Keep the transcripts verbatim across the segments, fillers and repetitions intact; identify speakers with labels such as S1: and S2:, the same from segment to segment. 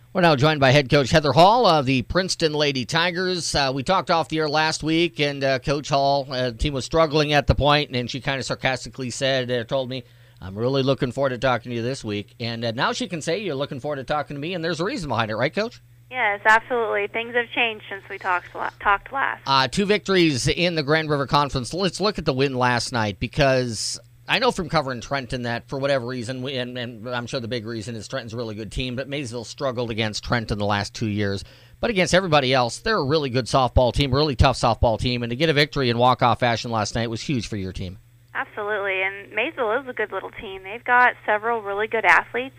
S1: We're now joined by head coach Heather Hall of the Princeton Lady Tigers. Uh, we talked off the air last week, and uh, Coach Hall, uh, the team was struggling at the point, and she kind of sarcastically said, uh, told me, I'm really looking forward to talking to you this week. And uh, now she can say you're looking forward to talking to me, and there's a reason behind it, right, Coach?
S2: Yes, absolutely. Things have changed since we talked talked last.
S1: Uh, two victories in the Grand River Conference. Let's look at the win last night, because I know from covering Trenton that for whatever reason, we, and, and I'm sure the big reason is Trenton's a really good team, but Maysville struggled against Trenton the last two years. But against everybody else, they're a really good softball team, really tough softball team, and to get a victory in walk-off fashion last night was huge for your team.
S2: Absolutely, and Maysville is a good little team. They've got several really good athletes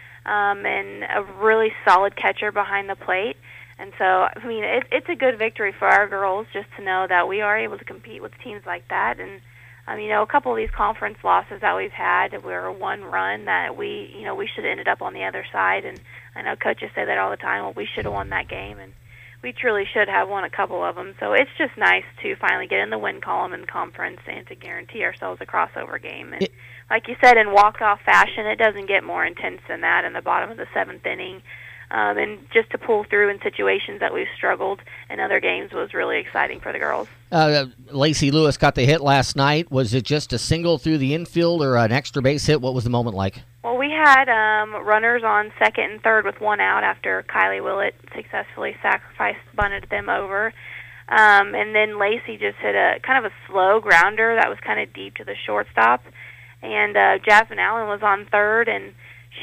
S2: um, and a really solid catcher behind the plate. And so, I mean, it, it's a good victory for our girls just to know that we are able to compete with teams like that. And Um, you know, a couple of these conference losses that we've had were one run that we, you know, we should have ended up on the other side. And I know coaches say that all the time, well, we should have won that game. And we truly should have won a couple of them. So it's just nice to finally get in the win column in conference and to guarantee ourselves a crossover game. And like you said, in walk-off fashion, it doesn't get more intense than that in the bottom of the seventh inning. Um, and just to pull through in situations that we've struggled in other games was really exciting for the girls.
S1: Uh, Lacey Lewis got the hit last night. Was it just a single through the infield or an extra base hit? What was the moment like?
S2: Well, we had um, runners on second and third with one out after Kylie Willett successfully sacrificed, bunted them over. Um, and then Lacey just hit a kind of a slow grounder that was kind of deep to the shortstop. And uh, Jasmine Allen was on third, and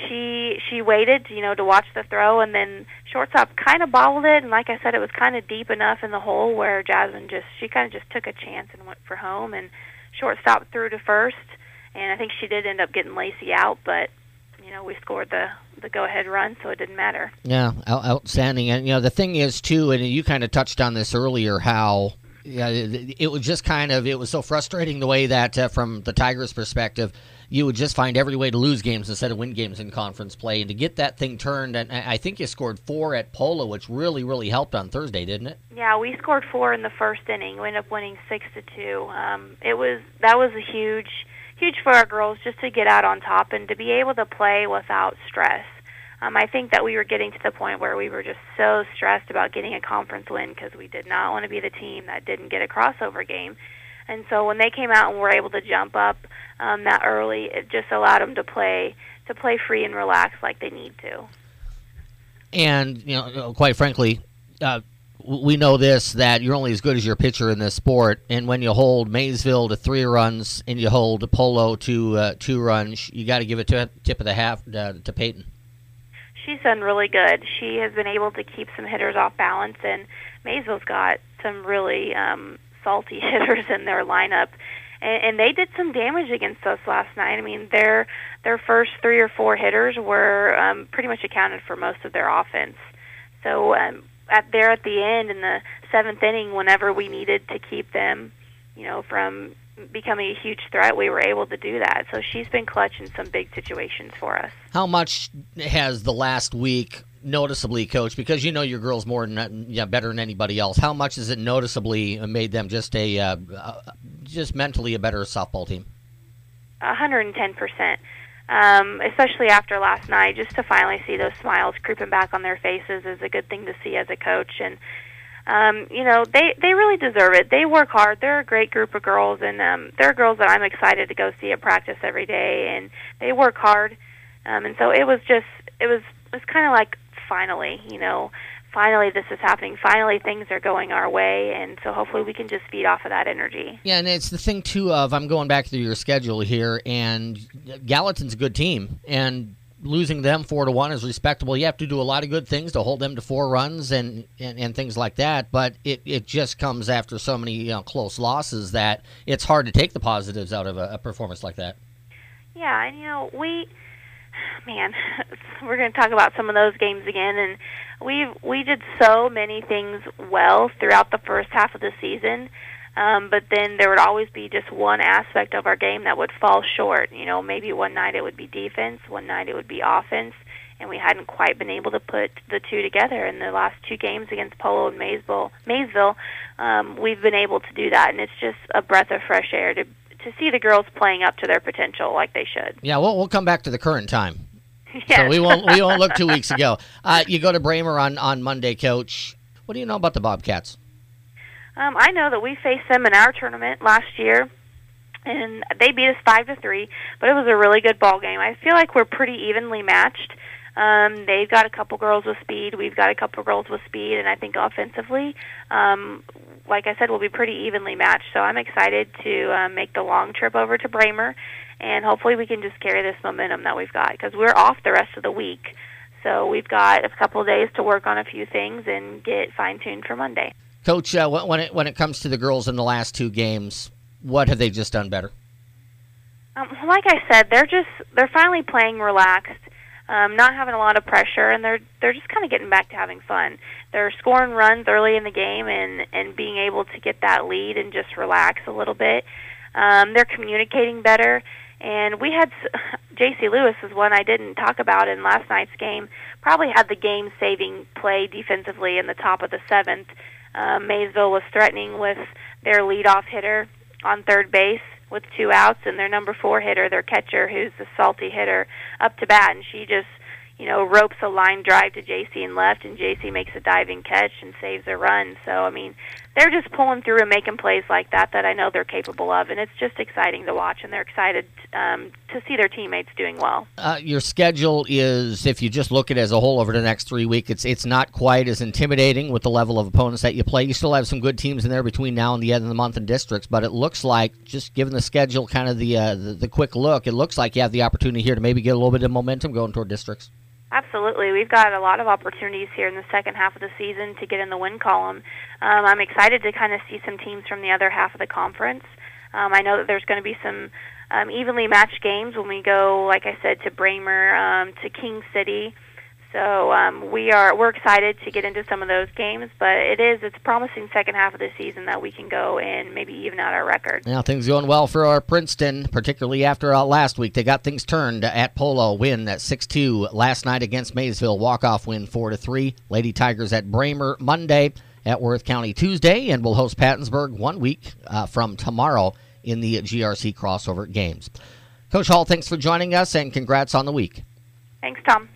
S2: She she waited, you know, to watch the throw, and then shortstop kind of bobbled it, and like I said, it was kind of deep enough in the hole where Jasmine just, she kind of just took a chance and went for home, and shortstop threw to first, and I think she did end up getting Lacey out, but, you know, we scored the, the go-ahead run, so it didn't matter.
S1: Yeah, outstanding. And, you know, the thing is, too, and you kind of touched on this earlier, how yeah, it, it was just kind of, it was so frustrating the way that, uh, from the Tigers' perspective, you would just find every way to lose games instead of win games in conference play. And to get that thing turned, and I think you scored four at Polo, which really, really helped on Thursday, didn't it?
S2: Yeah, we scored four in the first inning. We ended up winning six to two. Um, it was that was a huge, huge for our girls just to get out on top and to be able to play without stress. Um, I think that we were getting to the point where we were just so stressed about getting a conference win because we did not want to be the team that didn't get a crossover game. And so when they came out and were able to jump up um, that early, it just allowed them to play to play free and relax like they need to.
S1: And, you know, quite frankly, uh, we know this, that you're only as good as your pitcher in this sport. And when you hold Maysville to three runs and you hold Polo to uh, two runs, you got to give it to tip of the half uh, to Peyton.
S2: She's done really good. She has been able to keep some hitters off balance, and Maysville's got some really um, salty hitters in their lineup, and, and they did some damage against us last night. I mean, their their first three or four hitters were um, pretty much accounted for most of their offense. So um, at there at the end in the seventh inning, whenever we needed to keep them, you know, from becoming a huge threat, we were able to do that. So she's been clutch in some big situations for us.
S1: How much has the last week noticeably, Coach, because you know your girls more than yeah, better than anybody else, how much has it noticeably made them just a uh, uh, just mentally a better softball team?
S2: one hundred ten percent. Um, especially after last night, just to finally see those smiles creeping back on their faces is a good thing to see as a coach. And Um, you know, they, they really deserve it. They work hard. They're a great group of girls, and um, they're girls that I'm excited to go see at practice every day, and they work hard. Um, and so it was just, it was, it was kind of like finally, you know, finally this is happening. Finally things are going our way, and so hopefully we can just feed off of that energy.
S1: Yeah, and it's the thing, too, of I'm going back through your schedule here, and Gallatin's a good team, and losing them four to one is respectable. You have to do a lot of good things to hold them to four runs and, and, and things like that. But it, it just comes after so many you know, close losses that it's hard to take the positives out of a, a performance like that.
S2: Yeah, and you know we, man, we're going to talk about some of those games again. And we we did so many things well throughout the first half of the season. Um, but then there would always be just one aspect of our game that would fall short. You know, maybe one night it would be defense, one night it would be offense, and we hadn't quite been able to put the two together. In the last two games against Polo and Maysville, Maysville um, we've been able to do that, and it's just a breath of fresh air to to see the girls playing up to their potential like they should.
S1: Yeah, well, we'll come back to the current time.
S2: Yes.
S1: So we won't we won't look two weeks ago. Uh, you go to Bramer on, on Monday, Coach. What do you know about the Bobcats?
S2: Um, I know that we faced them in our tournament last year, and they beat us five to three. But it was a really good ball game. I feel like we're pretty evenly matched. Um, they've got a couple girls with speed. We've got a couple girls with speed, and I think offensively, um, like I said, we'll be pretty evenly matched. So I'm excited to uh, make the long trip over to Bramer, and hopefully we can just carry this momentum that we've got because we're off the rest of the week. So we've got a couple of days to work on a few things and get fine-tuned for Monday.
S1: Coach, uh, when it when it comes to the girls in the last two games, what have they just done better?
S2: Um, like I said, they're just they're finally playing relaxed, um, not having a lot of pressure, and they're they're just kind of getting back to having fun. They're scoring runs early in the game and and being able to get that lead and just relax a little bit. Um, they're communicating better, and we had J C Lewis is one I didn't talk about in last night's game. Probably had the game-saving play defensively in the top of the seventh. Uh, Maysville was threatening with their leadoff hitter on third base with two outs, and their number four hitter, their catcher, who's the salty hitter, up to bat, and she just, you know, ropes a line drive to J C in left, and J C makes a diving catch and saves a run. So, I mean, they're just pulling through and making plays like that that I know they're capable of, and it's just exciting to watch, and they're excited um, to see their teammates doing well.
S1: Uh, your schedule is, if you just look at it as a whole over the next three weeks, it's it's not quite as intimidating with the level of opponents that you play. You still have some good teams in there between now and the end of the month in districts, but it looks like, just given the schedule, kind of the, uh, the, the quick look, it looks like you have the opportunity here to maybe get a little bit of momentum going toward districts.
S2: Absolutely. We've got a lot of opportunities here in the second half of the season to get in the win column. Um, I'm excited to kind of see some teams from the other half of the conference. Um, I know that there's going to be some um, evenly matched games when we go, like I said, to Bramer, um, to King City. So um, we are we're excited to get into some of those games, but it is it's a promising second half of the season that we can go and maybe even out our record.
S1: Now things going well for our Princeton, particularly after uh, last week. They got things turned at Polo, win at six two last night against Maysville, walk-off win four to three. Lady Tigers at Bramer Monday, at Worth County Tuesday, and we'll host Pattonsburg one week uh, from tomorrow in the G R C crossover games. Coach Hall, thanks for joining us, and congrats on the week.
S2: Thanks, Tom.